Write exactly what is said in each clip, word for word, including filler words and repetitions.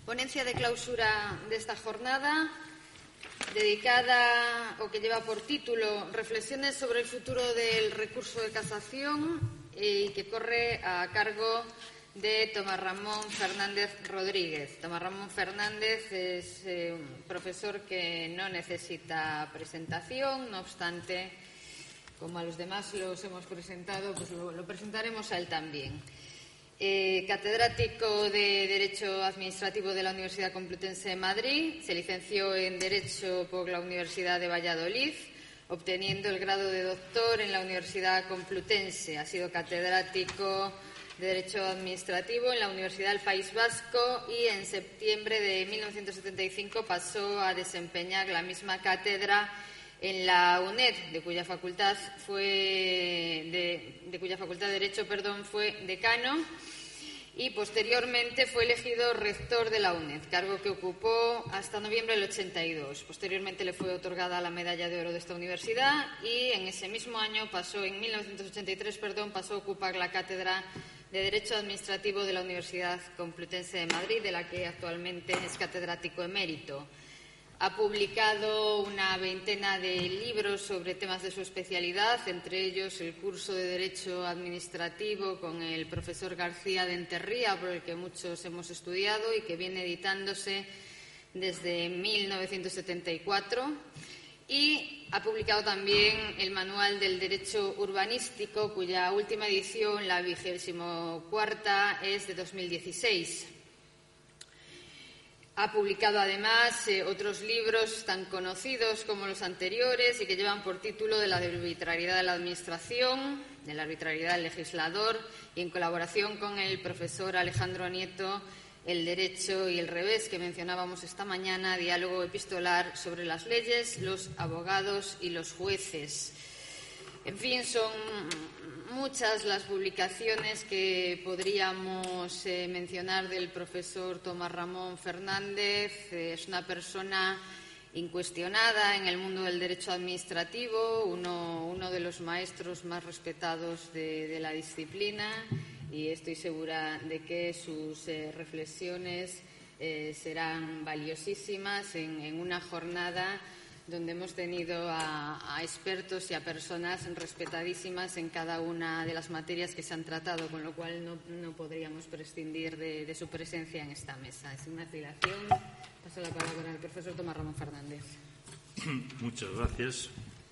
Ponencia de clausura desta jornada dedicada o que lleva por título Reflexiones sobre el futuro del recurso de casación y que corre a cargo de Tomás Ramón Fernández Rodríguez. Tomás Ramón Fernández es eh, un profesor que no necesita presentación, no obstante, como a los demás los hemos presentado, pues lo, lo presentaremos a él también. Eh, catedrático de Derecho Administrativo de la Universidad Complutense de Madrid, se licenció en Derecho por la Universidad de Valladolid, obteniendo el grado de doctor en la Universidad Complutense. Ha sido catedrático de Derecho Administrativo en la Universidad del País Vasco y en septiembre de mil novecientos setenta y cinco pasó a desempeñar la misma cátedra en la UNED, de cuya facultad fue de, de cuya facultad de Derecho, perdón, fue decano, y posteriormente fue elegido rector de la UNED, cargo que ocupó hasta noviembre del ochenta y dos. Posteriormente le fue otorgada la medalla de oro de esta universidad y en ese mismo año pasó, en mil novecientos ochenta y tres, perdón, pasó a ocupar la cátedra de Derecho Administrativo de la Universidad Complutense de Madrid, de la que actualmente es catedrático emérito. Ha publicado una veintena de libros sobre temas de su especialidad, entre ellos el curso de Derecho Administrativo con el profesor García de Enterría, por el que muchos hemos estudiado y que viene editándose desde mil novecientos setenta y cuatro. Y ha publicado también el Manual del Derecho Urbanístico, cuya última edición, la vigésimo cuarta, es de dos mil dieciséis. Ha publicado además eh, otros libros tan conocidos como los anteriores y que llevan por título de la arbitrariedad de la Administración, de la arbitrariedad del legislador, y en colaboración con el profesor Alejandro Nieto, El derecho y el revés, que mencionábamos esta mañana, diálogo epistolar sobre las leyes, los abogados y los jueces. En fin, son muchas las publicaciones que podríamos eh, mencionar del profesor Tomás Ramón Fernández. Eh, es una persona incuestionada en el mundo del derecho administrativo, uno, uno de los maestros más respetados de, de la disciplina, y estoy segura de que sus eh, reflexiones eh, serán valiosísimas en, en una jornada donde hemos tenido a, a expertos y a personas respetadísimas en cada una de las materias que se han tratado, con lo cual no, no podríamos prescindir de, de su presencia en esta mesa. Es una dilación. Paso la palabra al profesor Tomás Ramón Fernández. Muchas gracias.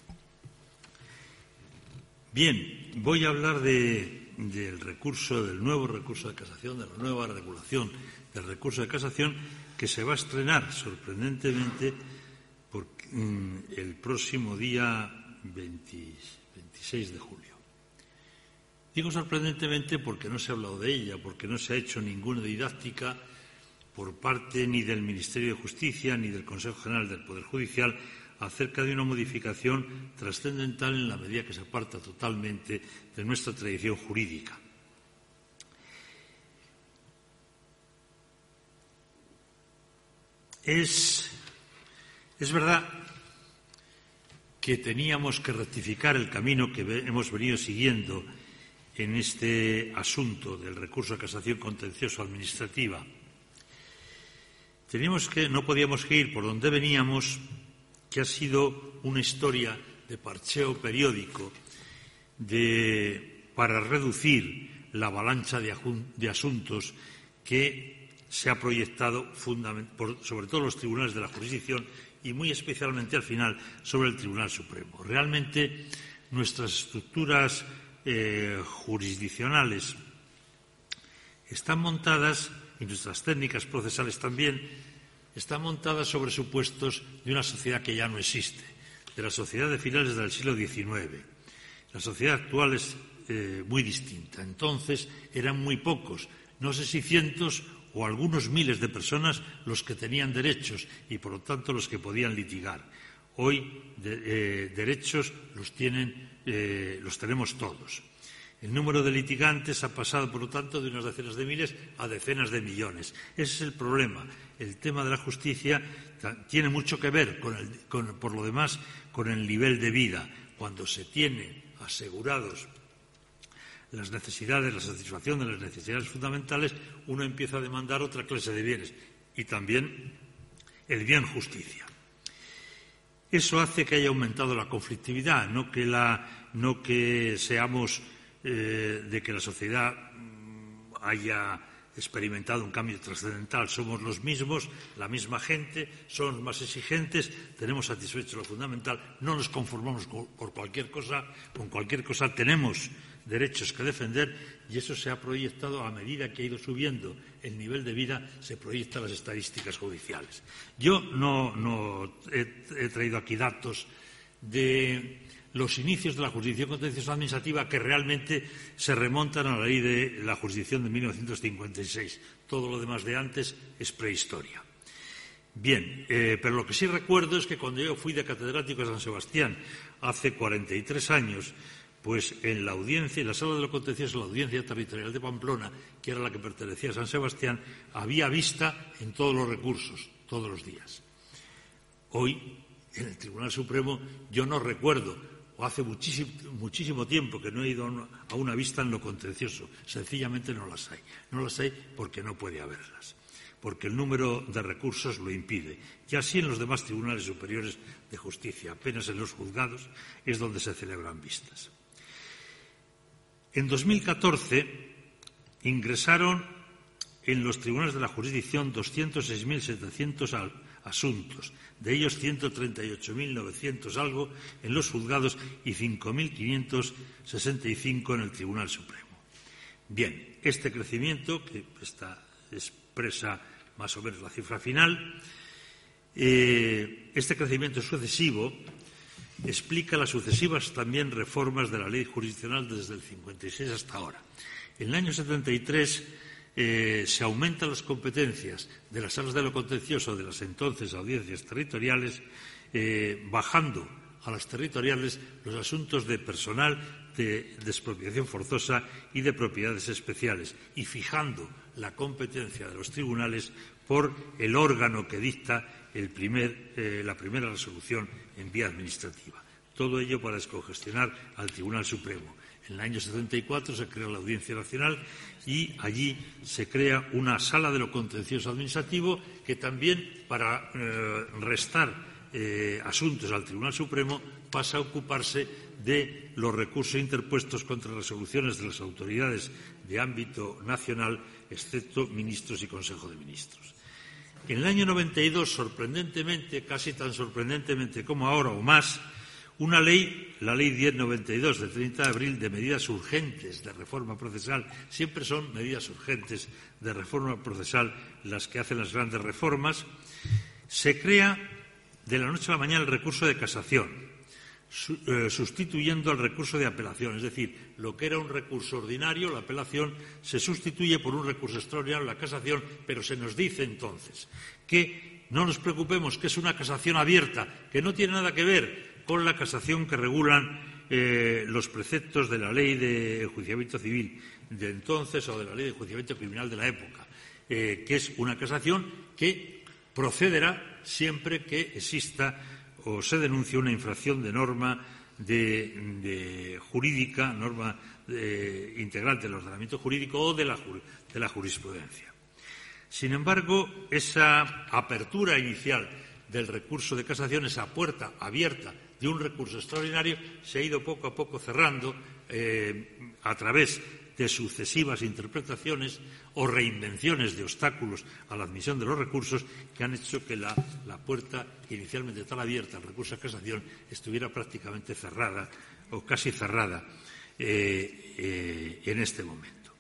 Bien, voy a hablar de, del recurso, del nuevo recurso de casación, de la nueva regulación del recurso de casación, que se va a estrenar sorprendentemente porque, mm, el próximo día veinte, veintiséis de julio. Digo sorprendentemente porque no se ha hablado de ella, porque no se ha hecho ninguna didáctica por parte ni del Ministerio de Justicia ni del Consejo General del Poder Judicial acerca de una modificación trascendental en la medida que se aparta totalmente de nuestra tradición jurídica. Es, es verdad que teníamos que rectificar el camino que hemos venido siguiendo en este asunto del recurso de casación contencioso administrativa. Teníamos que, no podíamos ir por donde veníamos, que ha sido una historia de parcheo periódico de, para reducir la avalancha de, de asuntos que se ha proyectado por, sobre todo los tribunales de la jurisdicción y muy especialmente al final sobre el Tribunal Supremo. Realmente nuestras estructuras eh, jurisdiccionales están montadas, y nuestras técnicas procesales también, están montadas sobre supuestos de una sociedad que ya no existe, de la sociedad de finales del siglo diecinueve. La sociedad actual es eh, muy distinta. Entonces eran muy pocos, no sé si cientos o algunos miles de personas los que tenían derechos y, por lo tanto, los que podían litigar. Hoy de, eh, derechos los, tienen, eh, los tenemos todos. El número de litigantes ha pasado, por lo tanto, de unas decenas de miles a decenas de millones. Ese es el problema. El tema de la justicia tiene mucho que ver, con el, con, por lo demás, con el nivel de vida. Cuando se tiene asegurados las necesidades, la satisfacción de las necesidades fundamentales, uno empieza a demandar otra clase de bienes. y también el bien justicia. Eso hace que haya aumentado la conflictividad, no que, la, no que seamos eh, de que la sociedad haya experimentado un cambio trascendental. Somos los mismos, la misma gente, somos más exigentes, tenemos satisfecho lo fundamental, no nos conformamos con, por cualquier cosa, con cualquier cosa tenemos derechos que defender, y eso se ha proyectado a medida que ha ido subiendo el nivel de vida, se proyectan las estadísticas judiciales. Yo no, no he, he traído aquí datos de los inicios de la jurisdicción contenciosa administrativa, que realmente se remontan a la ley de la jurisdicción de mil novecientos cincuenta y seis. Todo lo demás de antes es prehistoria. Bien, eh, pero lo que sí recuerdo es que cuando yo fui de catedrático a San Sebastián hace cuarenta y tres años, pues en la audiencia, en la sala de lo contencioso, la audiencia territorial de Pamplona, que era la que pertenecía a San Sebastián, había vista en todos los recursos, todos los días. Hoy, en el Tribunal Supremo, yo no recuerdo, o hace muchísimo, muchísimo tiempo que no he ido a una vista en lo contencioso. Sencillamente no las hay. No las hay porque no puede haberlas, porque el número de recursos lo impide. Y así en los demás tribunales superiores de justicia, apenas en los juzgados, es donde se celebran vistas. En dos mil catorce ingresaron en los tribunales de la jurisdicción doscientos seis mil setecientos asuntos, de ellos ciento treinta y ocho mil novecientos algo en los juzgados y cinco mil quinientos sesenta y cinco en el Tribunal Supremo. Bien, este crecimiento, que está, expresa más o menos la cifra final, eh, este crecimiento sucesivo explica las sucesivas también reformas de la ley jurisdiccional desde el cincuenta y seis hasta ahora. En el año setenta y tres eh, se aumentan las competencias de las salas de lo contencioso de las entonces audiencias territoriales, eh, bajando a las territoriales los asuntos de personal, de, de expropiación forzosa y de propiedades especiales, y fijando la competencia de los tribunales por el órgano que dicta el primer, eh, la primera resolución en vía administrativa. Todo ello para descongestionar al Tribunal Supremo. En el año setenta y cuatro se crea la Audiencia Nacional y allí se crea una sala de lo contencioso administrativo que también, para eh, restar eh, asuntos al Tribunal Supremo, pasa a ocuparse de los recursos interpuestos contra resoluciones de las autoridades de ámbito nacional, excepto ministros y Consejo de Ministros. En el año noventa y dos, sorprendentemente, casi tan sorprendentemente como ahora o más, una ley, la Ley diez noventa y dos del treinta de abril, de medidas urgentes de reforma procesal, siempre son medidas urgentes de reforma procesal las que hacen las grandes reformas, se crea de la noche a la mañana el recurso de casación, su, eh, sustituyendo al recurso de apelación. Es decir, lo que era un recurso ordinario, la apelación, se sustituye por un recurso extraordinario, la casación, pero se nos dice entonces que no nos preocupemos, que es una casación abierta, que no tiene nada que ver con la casación que regulan eh, los preceptos de la ley de enjuiciamiento civil de entonces o de la ley de enjuiciamiento criminal de la época, eh, que es una casación que procederá siempre que exista o se denuncie una infracción de norma de, de jurídica, norma de, integrante del ordenamiento jurídico o de la, de la jurisprudencia. Sin embargo, esa apertura inicial del recurso de casación, esa puerta abierta de un recurso extraordinario, se ha ido poco a poco cerrando eh, a través de sucesivas interpretaciones o reinvenciones de obstáculos a la admisión de los recursos que han hecho que la, la puerta inicialmente tan abierta al recurso de casación estuviera prácticamente cerrada o casi cerrada eh, eh, en este momento.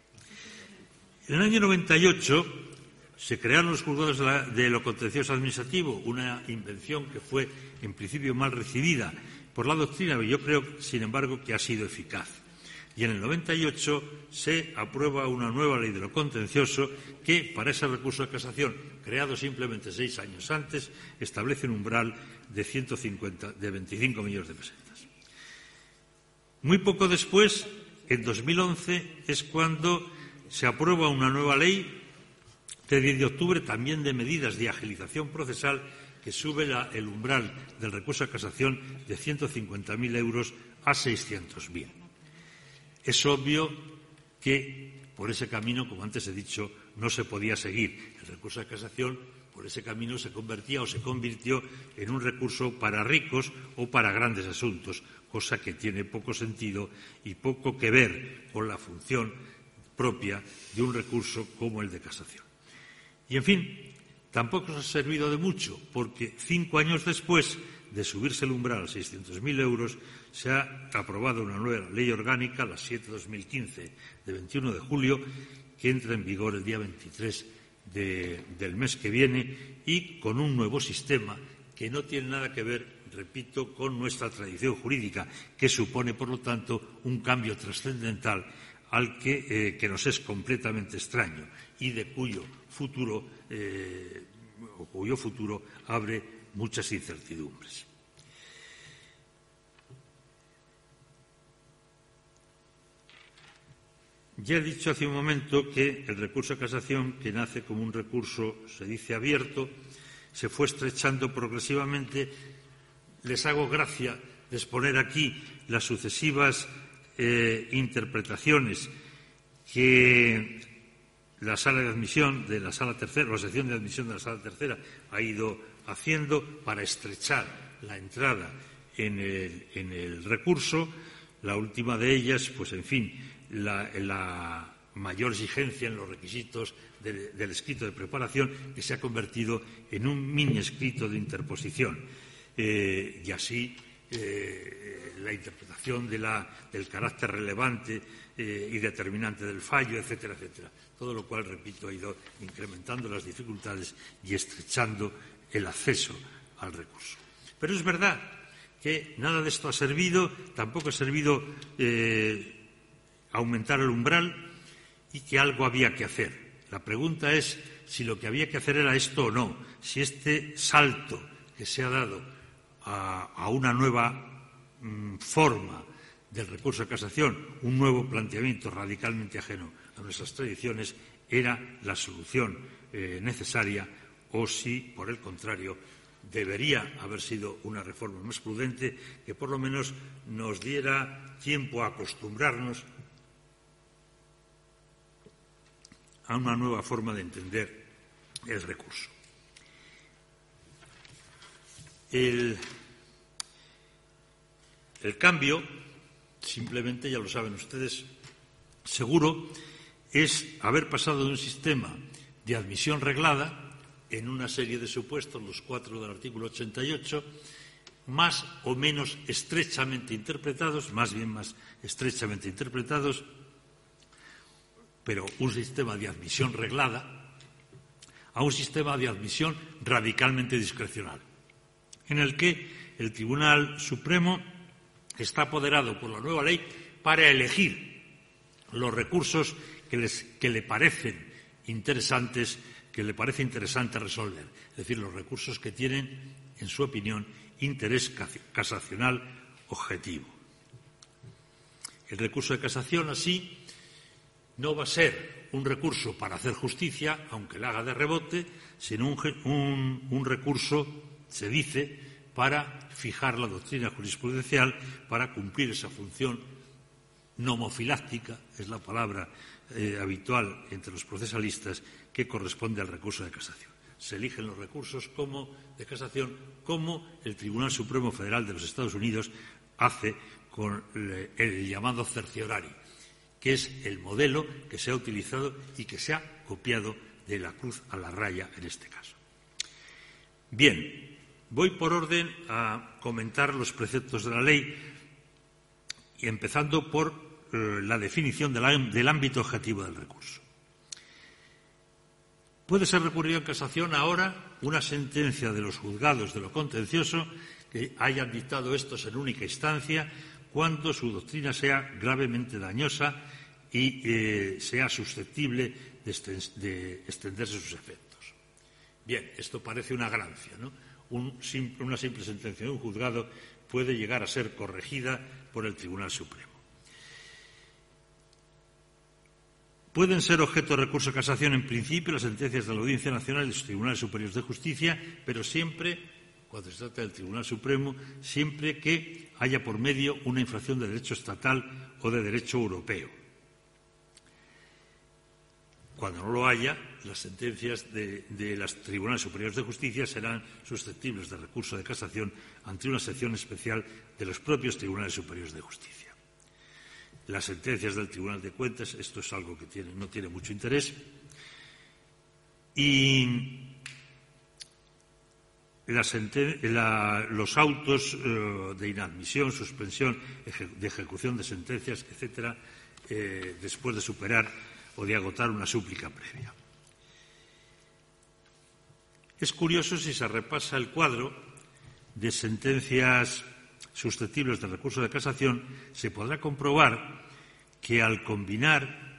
En el año noventa y ocho se crearon los juzgados de, la, de lo contencioso administrativo, una invención que fue en principio mal recibida por la doctrina, pero yo creo, sin embargo, que ha sido eficaz. Y en el noventa y ocho se aprueba una nueva ley de lo contencioso que, para ese recurso de casación, creado simplemente seis años antes, establece un umbral de, ciento cincuenta, de veinticinco millones de pesetas. Muy poco después, en dos mil once, es cuando se aprueba una nueva ley de diez de octubre, también de medidas de agilización procesal, que sube la, el umbral del recurso de casación de ciento cincuenta mil euros a seiscientos mil. Es obvio que por ese camino, como antes he dicho, no se podía seguir. El recurso de casación por ese camino se convertía o se convirtió en un recurso para ricos o para grandes asuntos, cosa que tiene poco sentido y poco que ver con la función propia de un recurso como el de casación. Y, en fin, tampoco nos ha servido de mucho, porque cinco años después de subirse el umbral a seiscientos mil euros, se ha aprobado una nueva ley orgánica, la siete barra dos mil quince, de veintiuno de julio, que entra en vigor el día veintitrés de, del mes que viene y con un nuevo sistema que no tiene nada que ver, repito, con nuestra tradición jurídica, que supone, por lo tanto, un cambio trascendental al que, eh, que nos es completamente extraño y de cuyo futuro, eh, o cuyo futuro abre muchas incertidumbres. Ya he dicho hace un momento que el recurso a casación, que nace como un recurso, se dice, abierto, se fue estrechando progresivamente. Les hago gracia de exponer aquí las sucesivas eh, interpretaciones que la sala de admisión de la sala tercera, o la sección de admisión de la sala tercera ha ido haciendo para estrechar la entrada en el, en el recurso. La última de ellas, pues en fin, la, la mayor exigencia en los requisitos de, del escrito de preparación, que se ha convertido en un mini escrito de interposición. Eh, y así eh, la interpretación de la, del carácter relevante eh, y determinante del fallo, etcétera, etcétera. Todo lo cual, repito, ha ido incrementando las dificultades y estrechando el acceso al recurso. Pero es verdad que nada de esto ha servido, tampoco ha servido eh, aumentar el umbral y que algo había que hacer. La pregunta es si lo que había que hacer era esto o no, si este salto que se ha dado a, a una nueva mm, forma del recurso de casación, un nuevo planteamiento radicalmente ajeno a nuestras tradiciones, era la solución eh, necesaria o si, por el contrario, debería haber sido una reforma más prudente que por lo menos nos diera tiempo a acostumbrarnos a una nueva forma de entender el recurso. El, el cambio, simplemente, ya lo saben ustedes, seguro, es haber pasado de un sistema de admisión reglada en una serie de supuestos, los cuatro del artículo ochenta y ocho, más o menos estrechamente interpretados, más bien más estrechamente interpretados, pero un sistema de admisión reglada, a un sistema de admisión radicalmente discrecional, en el que el Tribunal Supremo está apoderado por la nueva ley para elegir los recursos que, les, que le parecen interesantes, que le parece interesante resolver, es decir, los recursos que tienen, en su opinión, interés casacional objetivo. El recurso de casación, así, no va a ser un recurso para hacer justicia, aunque la haga de rebote, sino un, un, un recurso, se dice, para fijar la doctrina jurisprudencial, para cumplir esa función nomofiláctica, es la palabra eh, habitual entre los procesalistas, que corresponde al recurso de casación. Se eligen los recursos como de casación, como el Tribunal Supremo Federal de los Estados Unidos hace con el, el llamado certiorari, que es el modelo que se ha utilizado y que se ha copiado de la cruz a la raya en este caso. Bien, voy por orden a comentar los preceptos de la ley, y empezando por eh, la definición de la, del ámbito objetivo del recurso. Puede ser recurrido en casación ahora una sentencia de los juzgados de lo contencioso que hayan dictado estos en única instancia cuando su doctrina sea gravemente dañosa y eh, sea susceptible de, este, de extenderse sus efectos. Bien, esto parece una ganancia, ¿no? Un simple, una simple sentencia de un juzgado puede llegar a ser corregida por el Tribunal Supremo. Pueden ser objeto de recurso de casación, en principio, las sentencias de la Audiencia Nacional y de los Tribunales Superiores de Justicia, pero siempre, cuando se trata del Tribunal Supremo, siempre que haya por medio una infracción de derecho estatal o de derecho europeo. Cuando no lo haya, las sentencias de, de los tribunales superiores de justicia serán susceptibles de recurso de casación ante una sección especial de los propios tribunales superiores de justicia. Las sentencias del Tribunal de Cuentas, esto es algo que tiene, no tiene mucho interés, y la la, los autos eh, de inadmisión, suspensión, eje de ejecución de sentencias, etcétera, eh, después de superar o de agotar una súplica previa. Es curioso, si se repasa el cuadro de sentencias susceptibles de recurso de casación, se podrá comprobar que al combinar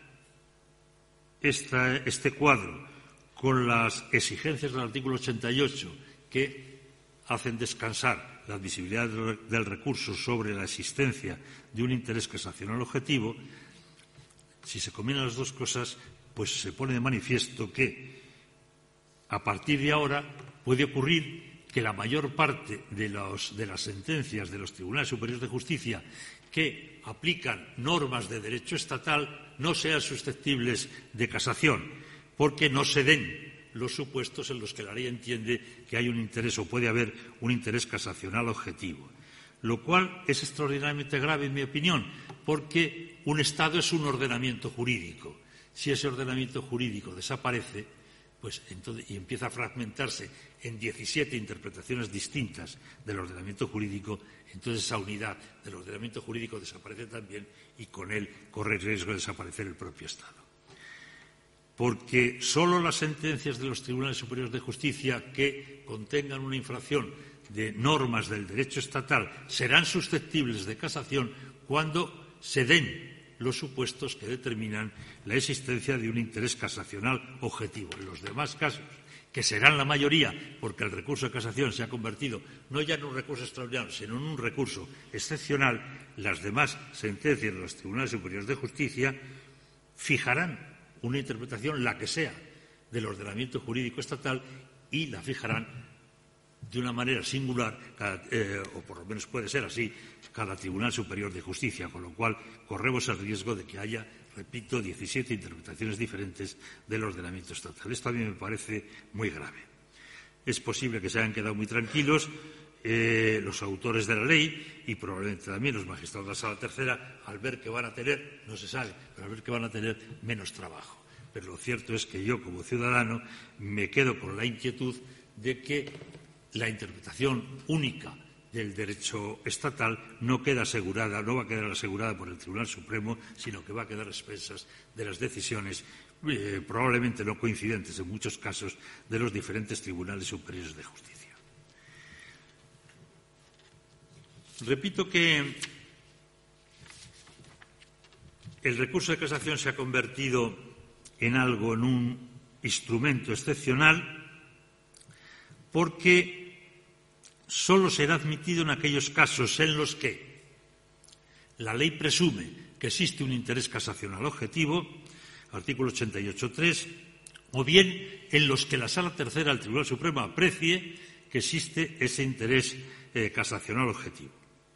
esta, este cuadro con las exigencias del artículo ochenta y ocho, que hacen descansar la admisibilidad del recurso sobre la existencia de un interés casacional objetivo, si se combinan las dos cosas, pues se pone de manifiesto que a partir de ahora puede ocurrir que la mayor parte de, los, de las sentencias de los tribunales superiores de justicia que aplican normas de derecho estatal no sean susceptibles de casación, porque no se den los supuestos en los que la ley entiende que hay un interés o puede haber un interés casacional objetivo. Lo cual es extraordinariamente grave, en mi opinión, porque un Estado es un ordenamiento jurídico. Si ese ordenamiento jurídico desaparece, pues entonces, y empieza a fragmentarse en diecisiete interpretaciones distintas del ordenamiento jurídico, entonces esa unidad del ordenamiento jurídico desaparece también y con él corre el riesgo de desaparecer el propio Estado. Porque solo las sentencias de los tribunales superiores de justicia que contengan una infracción de normas del derecho estatal serán susceptibles de casación cuando se den los supuestos que determinan la existencia de un interés casacional objetivo. En los demás casos, que serán la mayoría, porque el recurso de casación se ha convertido no ya en un recurso extraordinario, sino en un recurso excepcional, las demás sentencias de los tribunales superiores de justicia fijarán una interpretación, la que sea, del ordenamiento jurídico estatal y la fijarán de una manera singular, cada, eh, o por lo menos puede ser así, cada Tribunal Superior de Justicia, con lo cual corremos el riesgo de que haya, repito, diecisiete interpretaciones diferentes del ordenamiento estatal. Esto a mí me parece muy grave. Es posible que se hayan quedado muy tranquilos eh, los autores de la ley y probablemente también los magistrados de la Sala Tercera, al ver que van a tener, no se sabe, pero al ver que van a tener menos trabajo. Pero lo cierto es que yo, como ciudadano, me quedo con la inquietud de que la interpretación única del derecho estatal no queda asegurada, no va a quedar asegurada por el Tribunal Supremo, sino que va a quedar a expensas de las decisiones eh, probablemente no coincidentes en muchos casos de los diferentes tribunales superiores de justicia. Repito que el recurso de casación se ha convertido en algo, en un instrumento excepcional, porque solo será admitido en aquellos casos en los que la ley presume que existe un interés casacional objetivo, artículo ochenta y ocho punto tres, o bien en los que la Sala Tercera del Tribunal Supremo aprecie que existe ese interés eh, casacional objetivo.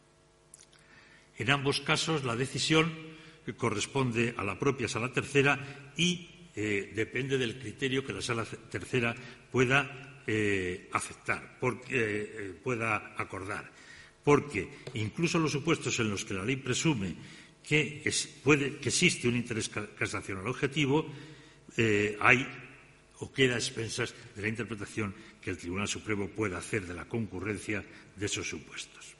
En ambos casos, la decisión corresponde a la propia Sala Tercera y eh, depende del criterio que la Sala Tercera pueda Eh, aceptar, porque, eh, pueda acordar. Porque incluso los supuestos en los que la ley presume que, es, puede, que existe un interés casacional objetivo, eh, hay o queda a expensas de la interpretación que el Tribunal Supremo pueda hacer de la concurrencia de esos supuestos.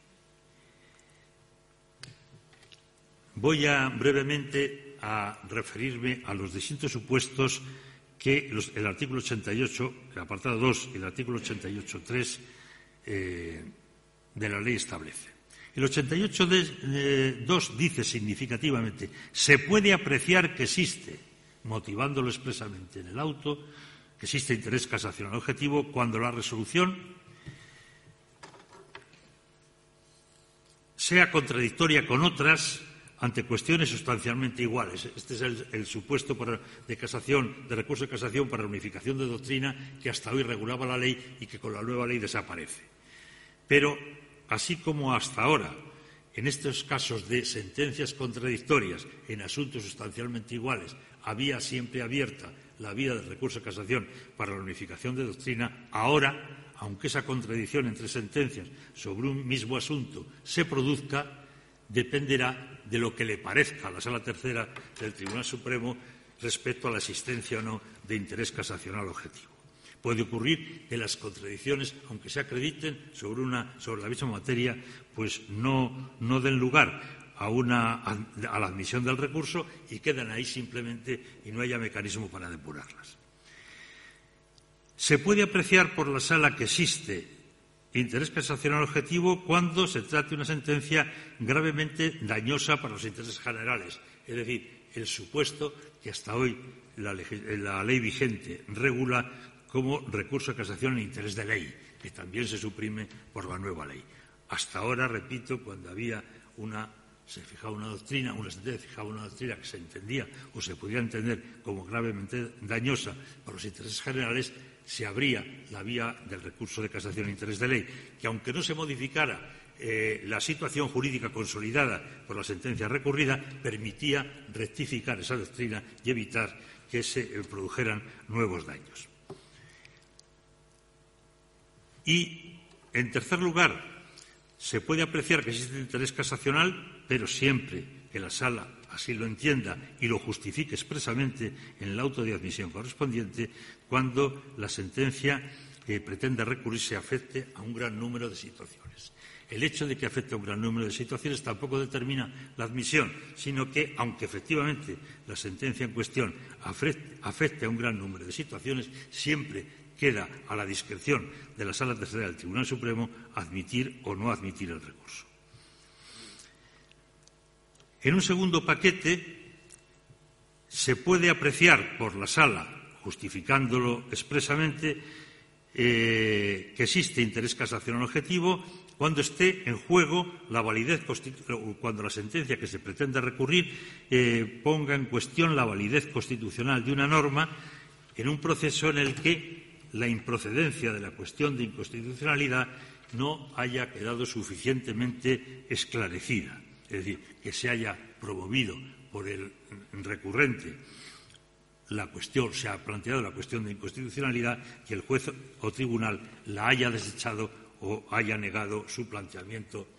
Voy a brevemente a referirme a los distintos supuestos que los, el artículo ochenta y ocho, el apartado dos y el artículo ochenta y ocho punto tres eh, de la ley establece. El ochenta y ocho punto dos dice significativamente: se puede apreciar que existe, motivándolo expresamente en el auto, que existe interés casacional objetivo cuando la resolución sea contradictoria con otras ante cuestiones sustancialmente iguales. Este es el, el supuesto para, de casación, de recurso de casación para la unificación de doctrina que hasta hoy regulaba la ley y que con la nueva ley desaparece. Pero, así como hasta ahora en estos casos de sentencias contradictorias en asuntos sustancialmente iguales había siempre abierta la vía del recurso de casación para la unificación de doctrina, ahora, aunque esa contradicción entre sentencias sobre un mismo asunto se produzca, dependerá de lo que le parezca a la Sala Tercera del Tribunal Supremo respecto a la existencia o no de interés casacional objetivo. Puede ocurrir que las contradicciones, aunque se acrediten sobre, una, sobre la misma materia, pues no, no den lugar a, una, a la admisión del recurso y quedan ahí simplemente y no haya mecanismo para depurarlas. Se puede apreciar por la Sala que existe interés casacional objetivo cuando se trate de una sentencia gravemente dañosa para los intereses generales, es decir, el supuesto que hasta hoy la, la ley vigente regula como recurso de casación en interés de ley, que también se suprime por la nueva ley. Hasta ahora, repito, cuando había una, se fijaba una doctrina, una sentencia fijaba una doctrina que se entendía o se podía entender como gravemente dañosa para los intereses generales, se abría la vía del recurso de casación en interés de ley, que aunque no se modificara eh, la situación jurídica consolidada por la sentencia recurrida, permitía rectificar esa doctrina y evitar que se eh, produjeran nuevos daños. Y, en tercer lugar, se puede apreciar que existe interés casacional, pero siempre que la Sala así lo entienda y lo justifique expresamente en el auto de admisión correspondiente, cuando la sentencia que pretende recurrir se afecte a un gran número de situaciones. El hecho de que afecte a un gran número de situaciones tampoco determina la admisión, sino que, aunque efectivamente la sentencia en cuestión afecte a un gran número de situaciones, siempre queda a la discreción de la Sala Tercera del Tribunal Supremo admitir o no admitir el recurso. En un segundo paquete se puede apreciar por la Sala, justificándolo expresamente, eh, que existe interés casacional objetivo cuando esté en juego la validez, cuando la sentencia que se pretende recurrir eh, ponga en cuestión la validez constitucional de una norma en un proceso en el que la improcedencia de la cuestión de inconstitucionalidad no haya quedado suficientemente esclarecida, es decir, que se haya promovido por el recurrente la cuestión, se ha planteado la cuestión de inconstitucionalidad, que el juez o tribunal la haya desechado o haya negado su planteamiento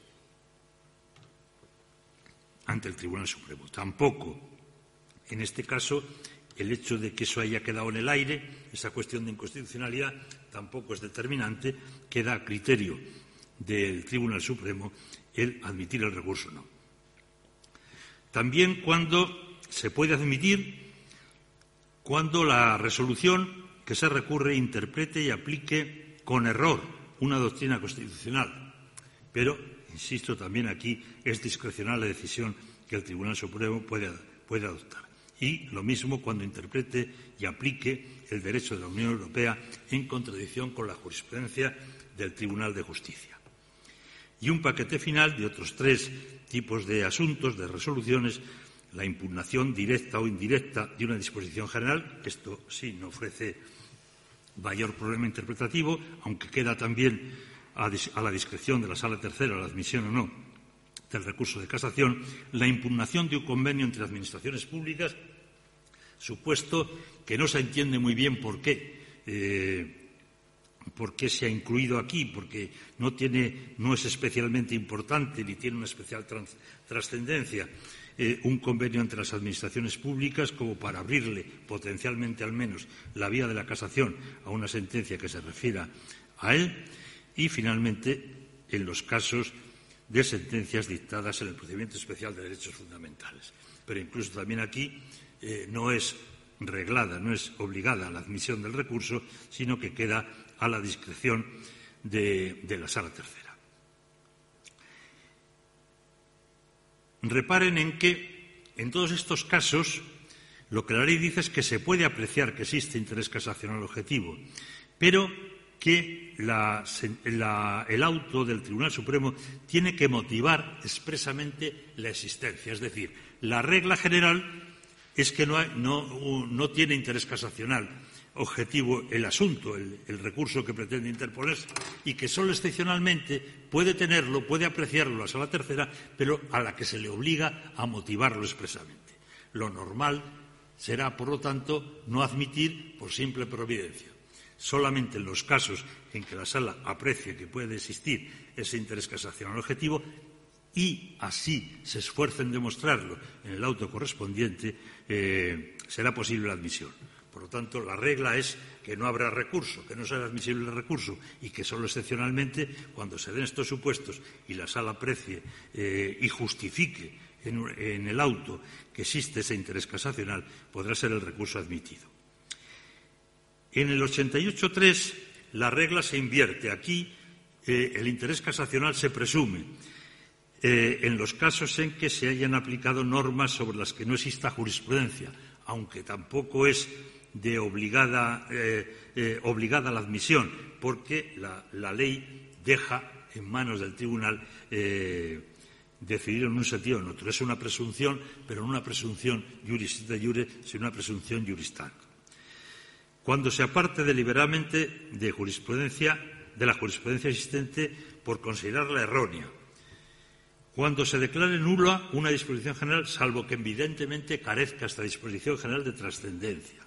ante el Tribunal Supremo. Tampoco, en este caso, el hecho de que eso haya quedado en el aire, esa cuestión de inconstitucionalidad, tampoco es determinante, queda a criterio del Tribunal Supremo el admitir el recurso o no. También cuando se puede admitir cuando la resolución que se recurre interprete y aplique con error una doctrina constitucional. Pero, insisto, también aquí es discrecional la decisión que el Tribunal Supremo puede, puede adoptar. Y lo mismo cuando interprete y aplique el derecho de la Unión Europea en contradicción con la jurisprudencia del Tribunal de Justicia. Y un paquete final de otros tres tipos de asuntos, de resoluciones: la impugnación directa o indirecta de una disposición general. Esto sí no ofrece mayor problema interpretativo, aunque queda también a, a la discreción de la Sala Tercera la admisión o no del recurso de casación. La impugnación de un convenio entre administraciones públicas, supuesto que no se entiende muy bien por qué, eh, por qué se ha incluido aquí, porque no, tiene, no es especialmente importante ni tiene una especial trans, trascendencia eh, un convenio entre las administraciones públicas como para abrirle potencialmente al menos la vía de la casación a una sentencia que se refiera a él. Y finalmente, en los casos de sentencias dictadas en el procedimiento especial de derechos fundamentales. Pero incluso también aquí eh, no es reglada, no es obligada la admisión del recurso, sino que queda a la discreción de, de la Sala Tercera. Reparen en que, en todos estos casos, lo que la ley dice es que se puede apreciar que existe interés casacional objetivo, pero que la, la, el auto del Tribunal Supremo tiene que motivar expresamente la existencia. Es decir, la regla general es que no, hay, no, no tiene interés casacional objetivo el asunto, el, el recurso que pretende interponerse, y que solo excepcionalmente puede tenerlo, puede apreciarlo la Sala Tercera, pero a la que se le obliga a motivarlo expresamente. Lo normal será, por lo tanto, no admitir por simple providencia. Solamente en los casos en que la Sala aprecie que puede existir ese interés casacional objetivo y así se esfuerce en demostrarlo en el auto correspondiente, eh, será posible la admisión. Por lo tanto, la regla es que no habrá recurso, que no será admisible el recurso y que solo excepcionalmente, cuando se den estos supuestos y la Sala aprecie eh, y justifique en, en el auto que existe ese interés casacional, podrá ser el recurso admitido. En el ochenta y ocho punto tres la regla se invierte. Aquí eh, el interés casacional se presume eh, en los casos en que se hayan aplicado normas sobre las que no exista jurisprudencia, aunque tampoco es de obligada, eh, eh, obligada la admisión, porque la, la ley deja en manos del tribunal eh, decidir en un sentido o en otro. Es una presunción, pero no una presunción juris de jure, sino una presunción juris tantum. Cuando se aparte deliberadamente de jurisprudencia, de la jurisprudencia existente por considerarla errónea. Cuando se declare nula una disposición general, salvo que evidentemente carezca esta disposición general de trascendencia.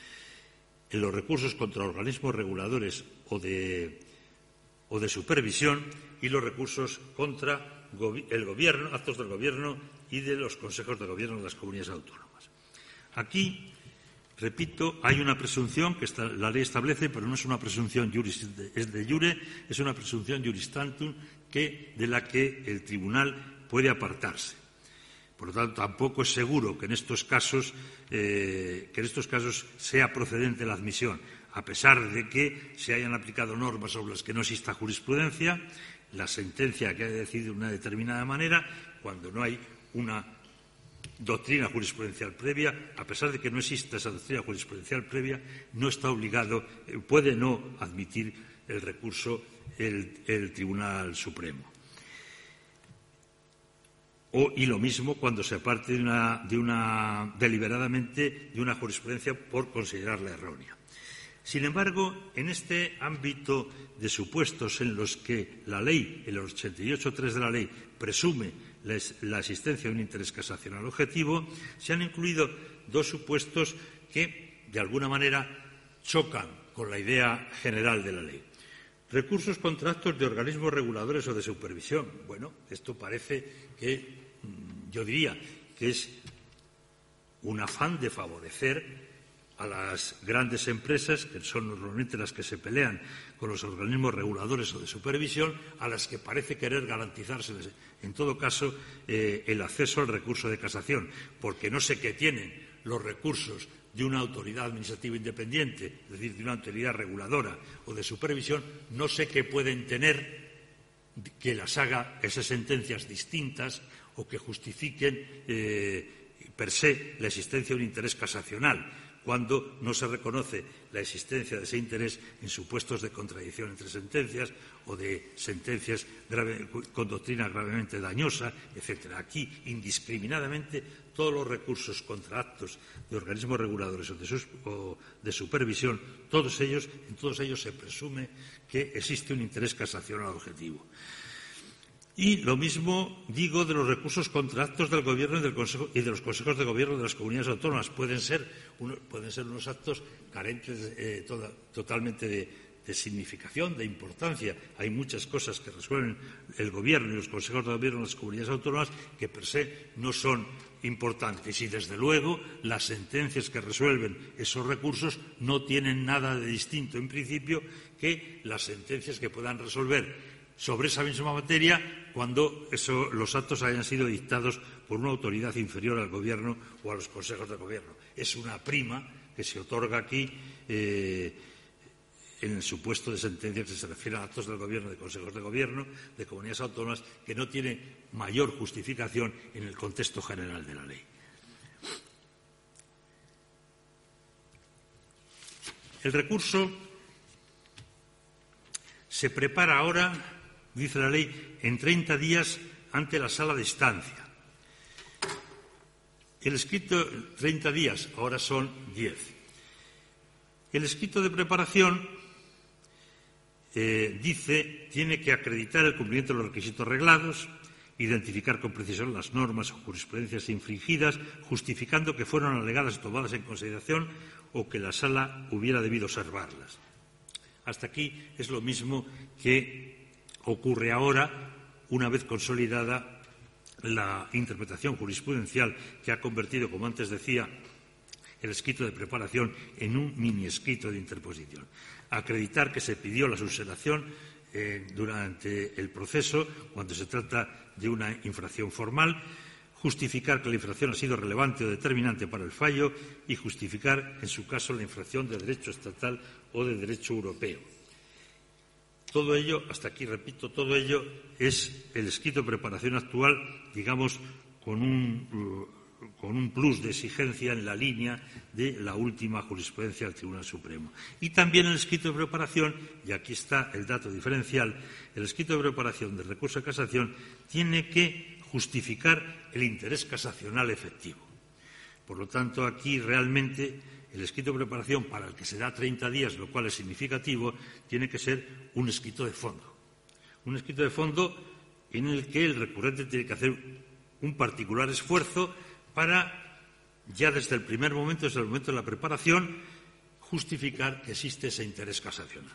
En los recursos contra organismos reguladores o de, o de supervisión y los recursos contra el Gobierno, actos del Gobierno y de los consejos de Gobierno de las comunidades autónomas. Aquí, repito, hay una presunción que esta, la ley establece, pero no es una presunción juris es de jure, es una presunción juris tantum que, de la que el tribunal puede apartarse. Por lo tanto, tampoco es seguro que en estos casos, eh, que en estos casos sea procedente la admisión, a pesar de que se hayan aplicado normas sobre las que no exista jurisprudencia, la sentencia que haya decidido de una determinada manera, cuando no hay una doctrina jurisprudencial previa, a pesar de que no exista esa doctrina jurisprudencial previa, no está obligado, eh, puede no admitir el recurso el, el Tribunal Supremo. O, y lo mismo cuando se aparte de una, de una, deliberadamente de una jurisprudencia por considerarla errónea. Sin embargo, en este ámbito de supuestos en los que la ley, el ochenta y ocho punto tres de la ley, presume la, la existencia de un interés casacional objetivo, se han incluido dos supuestos que, de alguna manera, chocan con la idea general de la ley. Recursos contra actos de organismos reguladores o de supervisión. Bueno, esto parece que, yo diría, que es un afán de favorecer a las grandes empresas, que son normalmente las que se pelean con los organismos reguladores o de supervisión, a las que parece querer garantizarse, en todo caso, eh, el acceso al recurso de casación, porque no sé qué tienen los recursos de una autoridad administrativa independiente, es decir, de una autoridad reguladora o de supervisión, no sé qué pueden tener que las haga esas sentencias distintas o que justifiquen eh, per se la existencia de un interés casacional, cuando no se reconoce la existencia de ese interés en supuestos de contradicción entre sentencias o de sentencias grave, con doctrina gravemente dañosa, etcétera. Aquí, indiscriminadamente, todos los recursos contra actos de organismos reguladores o de, sus, o de supervisión, todos ellos, en todos ellos se presume que existe un interés casacional objetivo. Y lo mismo digo de los recursos contra actos del Gobierno y, del Consejo, y de los consejos de Gobierno de las comunidades autónomas. Pueden ser, uno, pueden ser unos actos carentes eh, toda, totalmente de, de significación, de importancia. Hay muchas cosas que resuelven el Gobierno y los consejos de Gobierno de las comunidades autónomas que per se no son importantes. Y, desde luego, las sentencias que resuelven esos recursos no tienen nada de distinto, en principio, que las sentencias que puedan resolver sobre esa misma materia cuando eso, los actos hayan sido dictados por una autoridad inferior al Gobierno o a los consejos de Gobierno. Es una prima que se otorga aquí eh, en el supuesto de sentencias que se refieren a actos del Gobierno, de consejos de Gobierno, de comunidades autónomas, que no tiene mayor justificación en el contexto general de la ley. El recurso se prepara ahora, dice la ley, en treinta días ante la sala de estancia. El escrito treinta días, ahora son diez. El escrito de preparación eh, dice tiene que acreditar el cumplimiento de los requisitos reglados, identificar con precisión las normas o jurisprudencias infringidas, justificando que fueron alegadas o tomadas en consideración o que la sala hubiera debido observarlas. Hasta aquí es lo mismo que ocurre ahora, una vez consolidada la interpretación jurisprudencial que ha convertido, como antes decía, el escrito de preparación en un mini escrito de interposición. Acreditar que se pidió la subsanación eh, durante el proceso cuando se trata de una infracción formal, justificar que la infracción ha sido relevante o determinante para el fallo y justificar, en su caso, la infracción de derecho estatal o de derecho europeo. Todo ello, hasta aquí repito, todo ello es el escrito de preparación actual, digamos, con un, con un plus de exigencia en la línea de la última jurisprudencia del Tribunal Supremo. Y también el escrito de preparación, y aquí está el dato diferencial, el escrito de preparación del recurso de casación tiene que justificar el interés casacional efectivo. Por lo tanto, aquí realmente el escrito de preparación, para el que se da treinta días, lo cual es significativo, tiene que ser un escrito de fondo. Un escrito de fondo en el que el recurrente tiene que hacer un particular esfuerzo para, ya desde el primer momento, desde el momento de la preparación, justificar que existe ese interés casacional.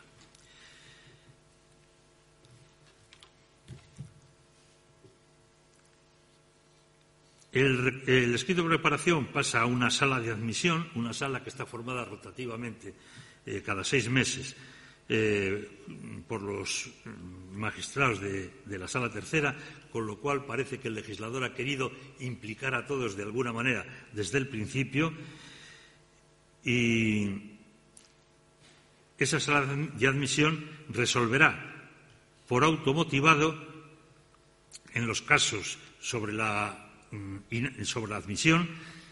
El, el escrito de preparación pasa a una sala de admisión, una sala que está formada rotativamente eh, cada seis meses eh, por los magistrados de, de la sala tercera, con lo cual parece que el legislador ha querido implicar a todos de alguna manera desde el principio, y esa sala de admisión resolverá por automotivado en los casos sobre la sobre la admisión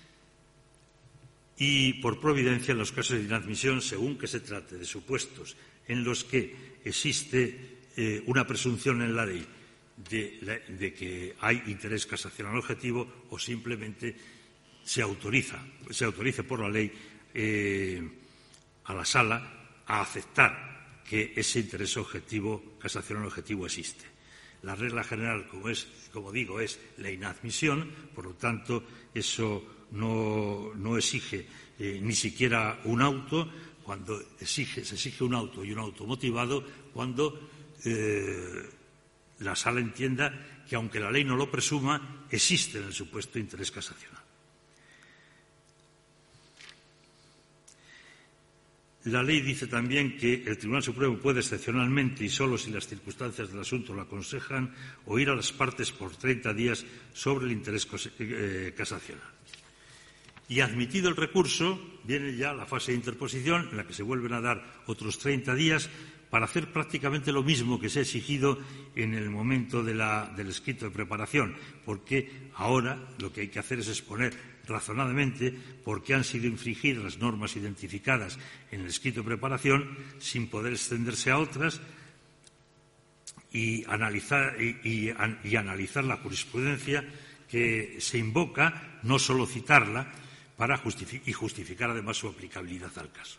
y por providencia en los casos de inadmisión, según que se trate de supuestos en los que existe eh, una presunción en la ley de, de que hay interés casacional objetivo o simplemente se autoriza, se autorice por la ley eh, a la sala a aceptar que ese interés objetivo, casacional objetivo, existe. La regla general, como, es, como digo, es la inadmisión, por lo tanto, eso no, no exige eh, ni siquiera un auto. Cuando exige, se exige un auto y un auto motivado, cuando eh, la sala entienda que, aunque la ley no lo presuma, existe en el supuesto interés casacional. La ley dice también que el Tribunal Supremo puede excepcionalmente y solo si las circunstancias del asunto lo aconsejan oír a las partes por treinta días sobre el interés casacional. Y admitido el recurso, viene ya la fase de interposición en la que se vuelven a dar otros treinta días para hacer prácticamente lo mismo que se ha exigido en el momento de la, del escrito de preparación, porque ahora lo que hay que hacer es exponer razonadamente por qué han sido infringidas las normas identificadas en el escrito de preparación sin poder extenderse a otras y analizar, y, y, y analizar la jurisprudencia que se invoca, no solo citarla, para justific- y justificar además su aplicabilidad al caso.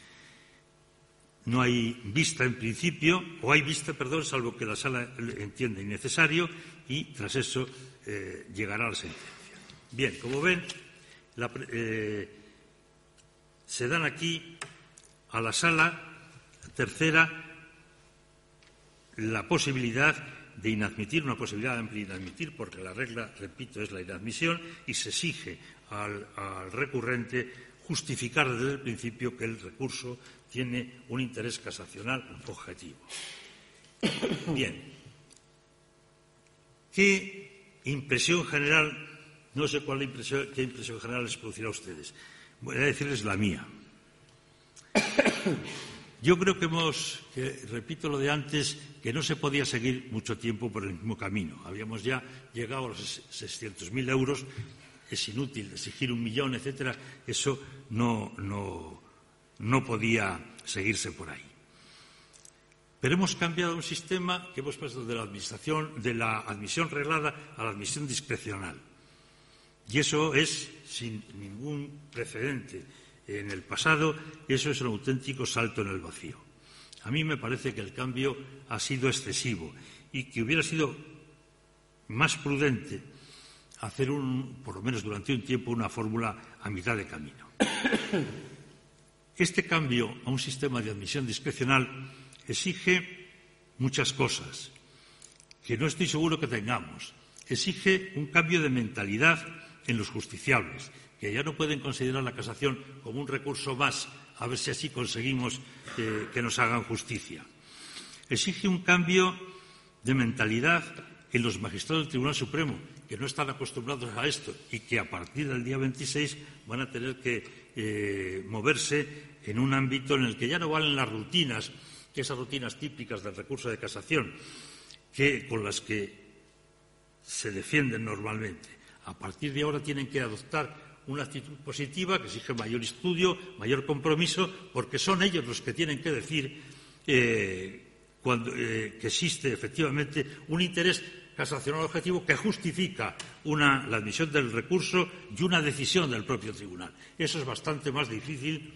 No hay vista en principio, o hay vista, perdón, salvo que la sala entienda innecesario, y tras eso eh, llegará a la sentencia. Bien, como ven, la, eh, se dan aquí a la sala tercera la posibilidad de inadmitir, una posibilidad amplia de inadmitir, porque la regla, repito, es la inadmisión, y se exige al, al recurrente justificar desde el principio que el recurso tiene un interés casacional objetivo. Bien. ¿Qué impresión general? No sé cuál impresión, qué impresión general les producirá a ustedes. Voy a decirles la mía. Yo creo que hemos, que, repito lo de antes, que no se podía seguir mucho tiempo por el mismo camino. Habíamos ya llegado a los seiscientos mil euros, es inútil exigir un millón, etcétera. Eso no, no, no podía seguirse por ahí. Pero hemos cambiado un sistema que hemos pasado de la administración, de la admisión reglada a la admisión discrecional. Y eso es sin ningún precedente en el pasado, eso es un auténtico salto en el vacío. A mí me parece que el cambio ha sido excesivo y que hubiera sido más prudente hacer, un, por lo menos durante un tiempo, una fórmula a mitad de camino. Este cambio a un sistema de admisión discrecional exige muchas cosas que no estoy seguro que tengamos. Exige un cambio de mentalidad en los justiciables, que ya no pueden considerar la casación como un recurso más, a ver si así conseguimos eh, que nos hagan justicia. Exige un cambio de mentalidad en los magistrados del Tribunal Supremo, que no están acostumbrados a esto y que a partir del día veintiséis van a tener que eh, moverse en un ámbito en el que ya no valen las rutinas, que esas rutinas típicas del recurso de casación, que, con las que se defienden normalmente. A partir de ahora tienen que adoptar una actitud positiva que exige mayor estudio, mayor compromiso, porque son ellos los que tienen que decir eh, cuando, eh, que existe efectivamente un interés casacional objetivo que justifica una, la admisión del recurso y una decisión del propio tribunal. Eso es bastante más difícil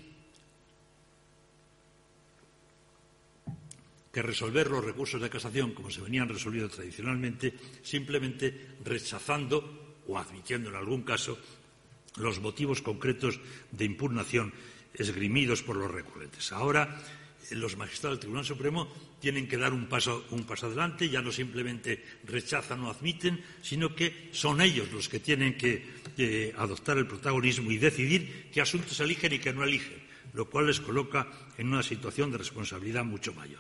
que resolver los recursos de casación como se venían resolviendo tradicionalmente, simplemente rechazando o admitiendo en algún caso los motivos concretos de impugnación esgrimidos por los recurrentes. Ahora, los magistrados del Tribunal Supremo tienen que dar un paso, un paso adelante, ya no simplemente rechazan o admiten, sino que son ellos los que tienen que eh, adoptar el protagonismo y decidir qué asuntos eligen y qué no eligen, lo cual les coloca en una situación de responsabilidad mucho mayor.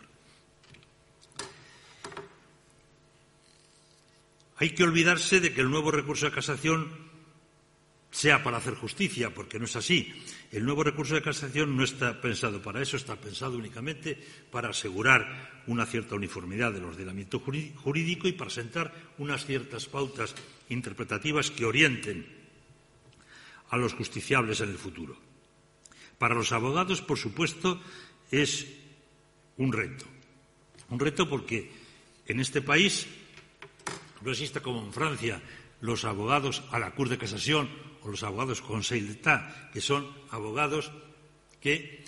Hay que olvidarse de que el nuevo recurso de casación sea para hacer justicia, porque no es así. El nuevo recurso de casación no está pensado para eso, está pensado únicamente para asegurar una cierta uniformidad del ordenamiento jurídico y para sentar unas ciertas pautas interpretativas que orienten a los justiciables en el futuro. Para los abogados, por supuesto, es un reto. Un reto porque en este país no existe como en Francia los abogados a la Cour de Casación o los abogados Conseil d'État, que son abogados que,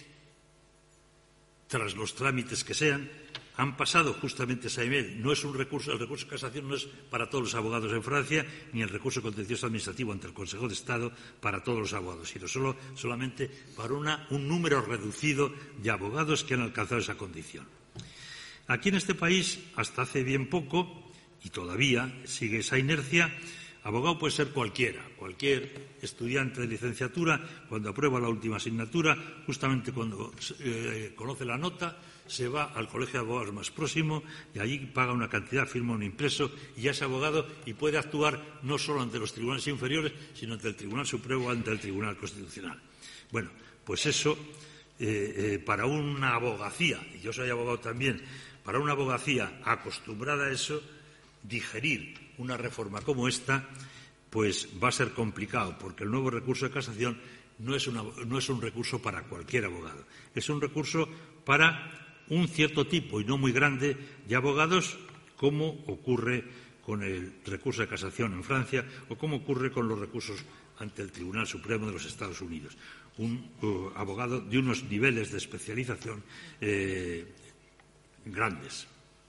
tras los trámites que sean, han pasado justamente ese nivel. No es un recurso, el recurso de casación no es para todos los abogados en Francia, ni el recurso contencioso administrativo ante el Consejo de Estado para todos los abogados, sino solo, solamente para una, un número reducido de abogados que han alcanzado esa condición. Aquí en este país, hasta hace bien poco, y todavía sigue esa inercia, abogado puede ser cualquiera, cualquier estudiante de licenciatura, cuando aprueba la última asignatura, justamente cuando eh, conoce la nota, se va al colegio de abogados más próximo y allí paga una cantidad, firma un impreso y ya es abogado y puede actuar no solo ante los tribunales inferiores, sino ante el Tribunal Supremo o ante el Tribunal Constitucional. Bueno, pues eso, eh, eh, para una abogacía, y yo soy abogado también, para una abogacía acostumbrada a eso, digerir una reforma como esta, pues va a ser complicado, porque el nuevo recurso de casación no es, una, no es un recurso para cualquier abogado. Es un recurso para un cierto tipo, y no muy grande, de abogados, como ocurre con el recurso de casación en Francia o como ocurre con los recursos ante el Tribunal Supremo de los Estados Unidos. Un uh, abogado de unos niveles de especialización eh, grandes.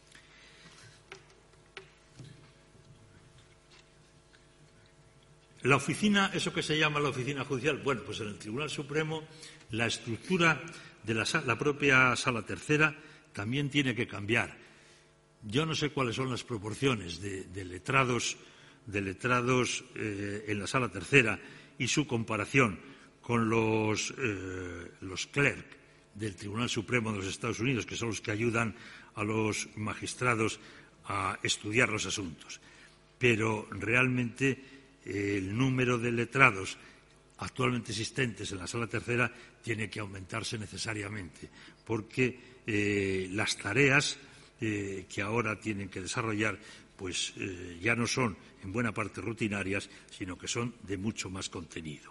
La oficina, eso que se llama la oficina judicial, bueno, pues en el Tribunal Supremo la estructura de la, la propia Sala Tercera también tiene que cambiar. Yo no sé cuáles son las proporciones de, de letrados, de letrados eh, en la Sala Tercera y su comparación con los, eh, los clerk del Tribunal Supremo de los Estados Unidos, que son los que ayudan a los magistrados a estudiar los asuntos. Pero realmente el número de letrados actualmente existentes en la Sala Tercera tiene que aumentarse necesariamente, porque eh, las tareas eh, que ahora tienen que desarrollar pues eh, ya no son en buena parte rutinarias, sino que son de mucho más contenido.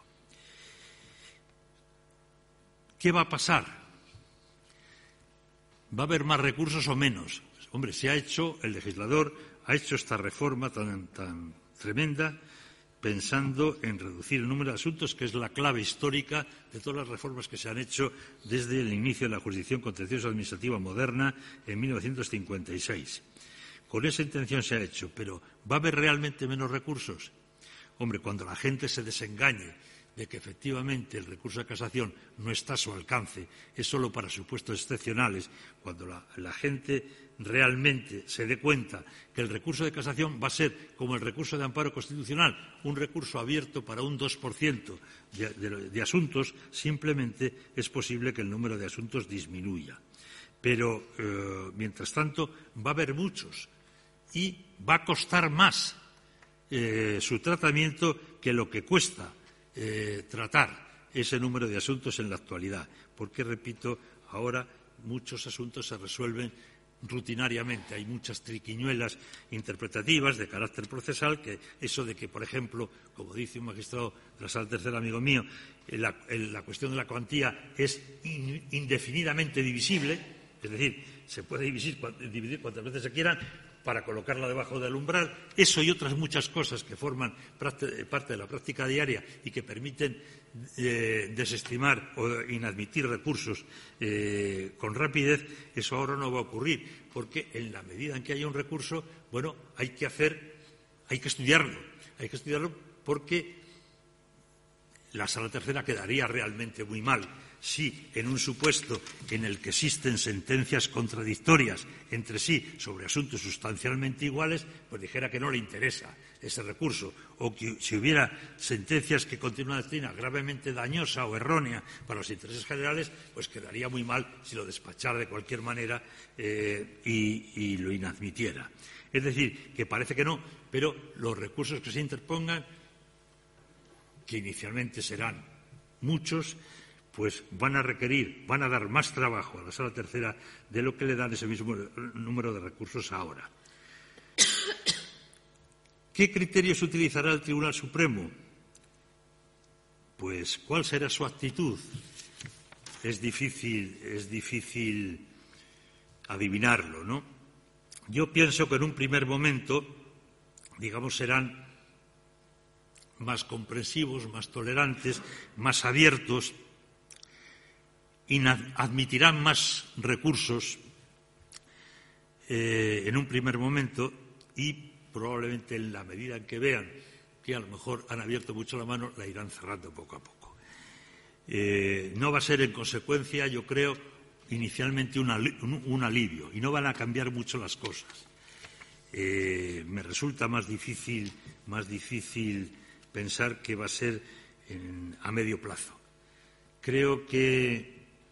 ¿Qué va a pasar? ¿Va a haber más recursos o menos? Hombre, se ha hecho, el legislador ha hecho esta reforma tan, tan tremenda, pensando en reducir el número de asuntos, que es la clave histórica de todas las reformas que se han hecho desde el inicio de la jurisdicción contencioso administrativa moderna en mil novecientos cincuenta y seis. Con esa intención se ha hecho, pero ¿va a haber realmente menos recursos? Hombre, cuando la gente se desengañe de que efectivamente el recurso de casación no está a su alcance, es solo para supuestos excepcionales, cuando la, la gente realmente se dé cuenta que el recurso de casación va a ser como el recurso de amparo constitucional, un recurso abierto para un dos por ciento de, de, de asuntos, simplemente es posible que el número de asuntos disminuya. Pero, eh, mientras tanto, va a haber muchos y va a costar más eh, su tratamiento que lo que cuesta Eh, tratar ese número de asuntos en la actualidad, porque, repito, ahora muchos asuntos se resuelven rutinariamente. Hay muchas triquiñuelas interpretativas de carácter procesal, que eso de que, por ejemplo, como dice un magistrado de la Sala Tercera, amigo mío, la, la cuestión de la cuantía es in, indefinidamente divisible, es decir, se puede dividir, dividir cuantas veces se quieran, para colocarla debajo del umbral, eso y otras muchas cosas que forman parte de la práctica diaria y que permiten eh, desestimar o inadmitir recursos eh, con rapidez, eso ahora no va a ocurrir, porque en la medida en que haya un recurso, bueno, hay que hacer, hay que estudiarlo, hay que estudiarlo porque la Sala Tercera quedaría realmente muy mal si, en un supuesto en el que existen sentencias contradictorias entre sí sobre asuntos sustancialmente iguales, pues dijera que no le interesa ese recurso, o que si hubiera sentencias que contienen una doctrina gravemente dañosa o errónea para los intereses generales, pues quedaría muy mal si lo despachara de cualquier manera eh, y, y lo inadmitiera. Es decir, que parece que no, pero los recursos que se interpongan, que inicialmente serán muchos, pues van a requerir, van a dar más trabajo a la Sala Tercera de lo que le dan ese mismo número de recursos ahora. ¿Qué criterios utilizará el Tribunal Supremo? Pues, ¿cuál será su actitud? Es difícil, es difícil adivinarlo, ¿no? Yo pienso que en un primer momento, digamos, serán más comprensivos, más tolerantes, más abiertos, admitirán más recursos eh, en un primer momento y probablemente en la medida en que vean que a lo mejor han abierto mucho la mano, la irán cerrando poco a poco. Eh, no va a ser, en consecuencia, yo creo, inicialmente un, un, un alivio y no van a cambiar mucho las cosas. Eh, me resulta más difícil, más difícil pensar que va a ser en, a medio plazo. Creo que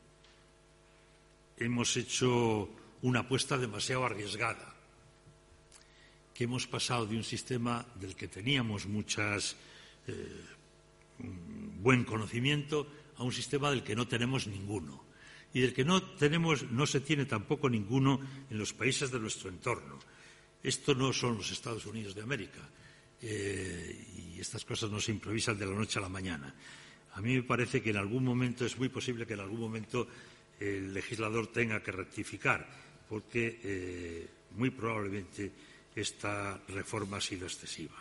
hemos hecho una apuesta demasiado arriesgada, que hemos pasado de un sistema del que teníamos muchas eh, buen conocimiento a un sistema del que no tenemos ninguno y del que no tenemos, no se tiene tampoco ninguno en los países de nuestro entorno. Esto no son los Estados Unidos de América eh, y estas cosas no se improvisan de la noche a la mañana. A mí me parece que en algún momento, es muy posible que en algún momento el legislador tenga que rectificar, porque eh, muy probablemente esta reforma ha sido excesiva.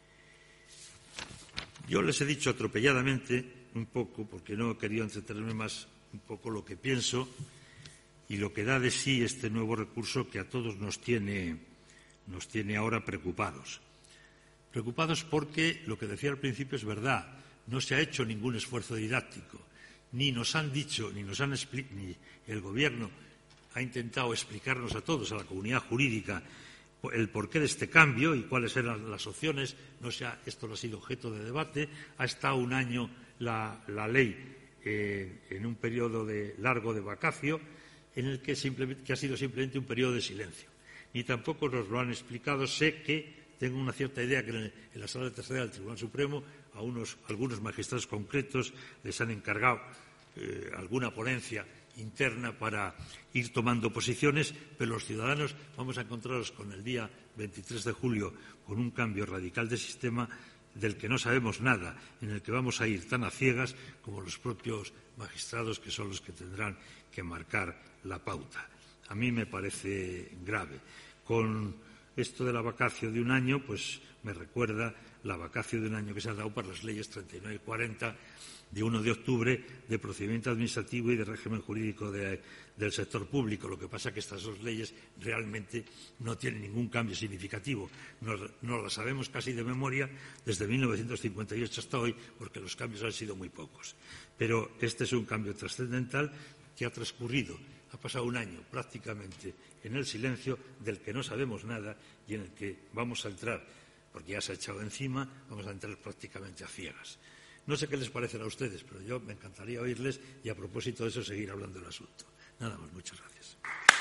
Yo les he dicho atropelladamente un poco, porque no he querido entretenerme más, un poco lo que pienso y lo que da de sí este nuevo recurso que a todos nos tiene, nos tiene ahora preocupados. Preocupados porque, lo que decía al principio es verdad, no se ha hecho ningún esfuerzo didáctico. Ni nos han dicho, ni nos han explicado, ni el Gobierno ha intentado explicarnos a todos, a la comunidad jurídica, el porqué de este cambio y cuáles eran las opciones. No se ha, esto no ha sido objeto de debate. Ha estado un año la, la ley eh, en un periodo de, largo de vacacio, en el que, simplemente, que ha sido simplemente un periodo de silencio. Ni tampoco nos lo han explicado. Sé que tengo una cierta idea que en, en la Sala Tercera del Tribunal Supremo a unos, algunos magistrados concretos les han encargado eh, alguna ponencia interna para ir tomando posiciones, pero los ciudadanos vamos a encontrarnos con el día veintitrés de julio con un cambio radical de sistema del que no sabemos nada, en el que vamos a ir tan a ciegas como los propios magistrados, que son los que tendrán que marcar la pauta. A mí me parece grave. Con esto de la vacacio de un año, pues me recuerda la vacacio de un año que se ha dado para las leyes treinta y nueve y cuarenta de uno de octubre de procedimiento administrativo y de régimen jurídico de, del sector público. Lo que pasa es que estas dos leyes realmente no tienen ningún cambio significativo. Nos, nos las sabemos casi de memoria desde mil novecientos cincuenta y ocho hasta hoy, porque los cambios han sido muy pocos. Pero este es un cambio trascendental que ha transcurrido. Ha pasado un año prácticamente en el silencio del que no sabemos nada y en el que vamos a entrar, porque ya se ha echado encima, vamos a entrar prácticamente a ciegas. No sé qué les parecerá a ustedes, pero yo me encantaría oírles y a propósito de eso seguir hablando del asunto. Nada más, muchas gracias.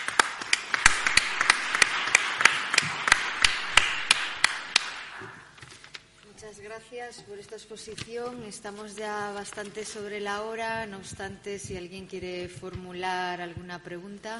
Muchas gracias por esta exposición. Estamos ya bastante sobre la hora. No obstante, si alguien quiere formular alguna pregunta.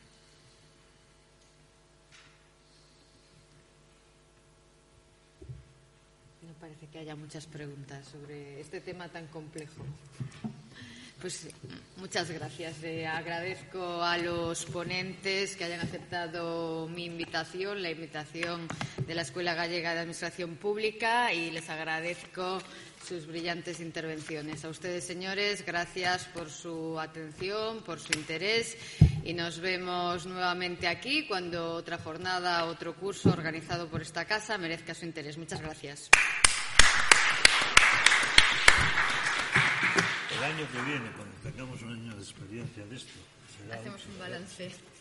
No parece que haya muchas preguntas sobre este tema tan complejo. Pues muchas gracias. Le agradezco a los ponentes que hayan aceptado mi invitación, la invitación de la Escuela Gallega de Administración Pública, y les agradezco sus brillantes intervenciones. A ustedes, señores, gracias por su atención, por su interés, y nos vemos nuevamente aquí cuando otra jornada, otro curso organizado por esta casa merezca su interés. Muchas gracias. El año que viene, cuando tengamos un año de experiencia de esto, será hacemos un balance.